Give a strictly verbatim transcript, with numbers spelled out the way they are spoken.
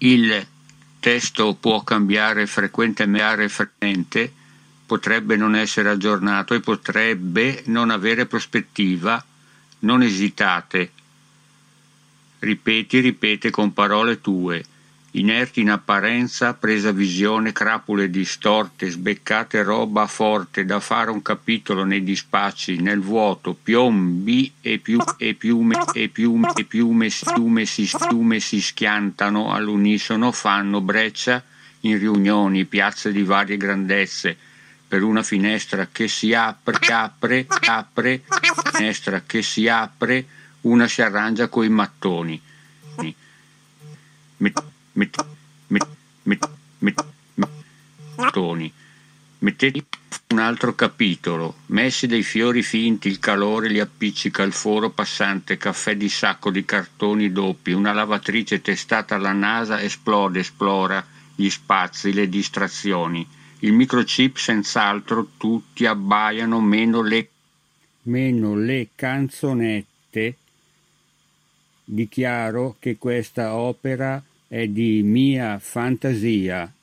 Il testo può cambiare frequentemente, potrebbe non essere aggiornato e potrebbe non avere prospettiva. Non esitate. Ripeti, ripete con parole tue. Inerti in apparenza, presa visione, crapule distorte, sbeccate roba forte da fare un capitolo nei dispacci, nel vuoto, piombi e, più, e piume e piume e piume, piume, si, piume si schiantano all'unisono, fanno breccia in riunioni, piazze di varie grandezze, per una finestra che si apre, apre, apre, finestra che si apre, una si arrangia coi mattoni. Met, met, met, met, met, mattoni. Mettete un altro capitolo, messi dei fiori finti, il calore li appiccica il foro passante, caffè di sacco di cartoni doppi, una lavatrice testata alla NASA esplode, esplora gli spazi, le distrazioni. Il microchip senz'altro, tutti abbaiano meno le, meno le canzonette. Dichiaro che questa opera è di mia fantasia.